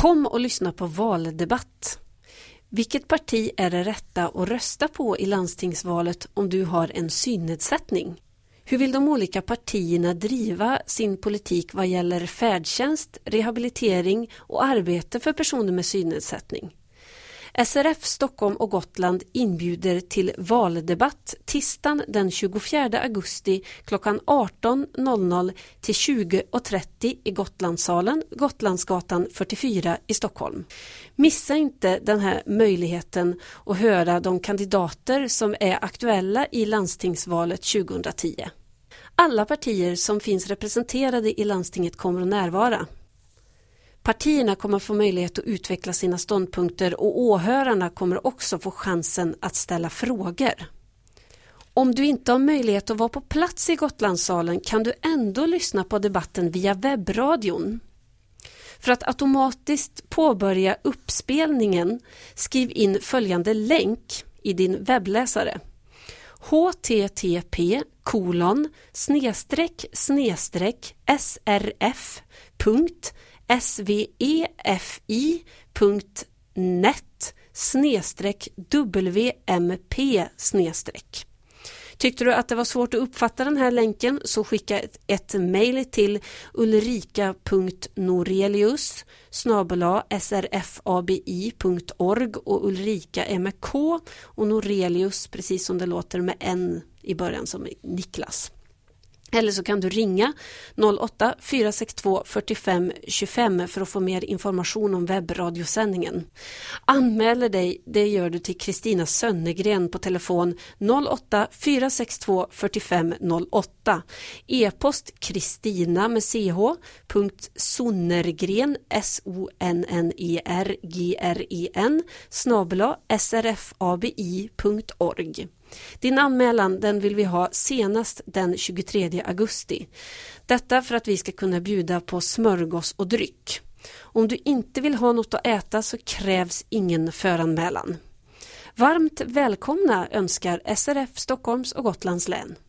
Kom och lyssna på valdebatt. Vilket parti är det rätta att rösta på i landstingsvalet om du har en synnedsättning? Hur vill de olika partierna driva sin politik vad gäller färdtjänst, rehabilitering och arbete för personer med synnedsättning? SRF Stockholm och Gotland inbjuder till valdebatt tisdagen den 24 augusti klockan 18.00 till 20.30 i Gotlandssalen, Gotlandsgatan 44 i Stockholm. Missa inte den här möjligheten att höra de kandidater som är aktuella i landstingsvalet 2010. Alla partier som finns representerade i landstinget kommer att närvara. Partierna kommer få möjlighet att utveckla sina ståndpunkter och åhörarna kommer också få chansen att ställa frågor. Om du inte har möjlighet att vara på plats i Gotlandssalen kan du ändå lyssna på debatten via webbradion. För att automatiskt påbörja uppspelningen, skriv in följande länk i din webbläsare. http://srf.srf.net/wmp/. Tyckte du att det var svårt att uppfatta den här länken så skicka ett mejl till ulrika.norelius@srfabi.org och Ulrika är med K och Norelius precis som det låter med N i början som Niklas. Eller så kan du ringa 08 462 45 25 för att få mer information om webbradiosändningen. Anmäler dig, det gör du till Kristina Sönnegren på telefon 08 462 45 08. E-post Kristina med ch.sonnergren sonnergren @srfabi.org. Din anmälan den vill vi ha senast den 23 augusti. Detta för att vi ska kunna bjuda på smörgås och dryck. Om du inte vill ha något att äta så krävs ingen föranmälan. Varmt välkomna önskar SRF Stockholms och Gotlands län.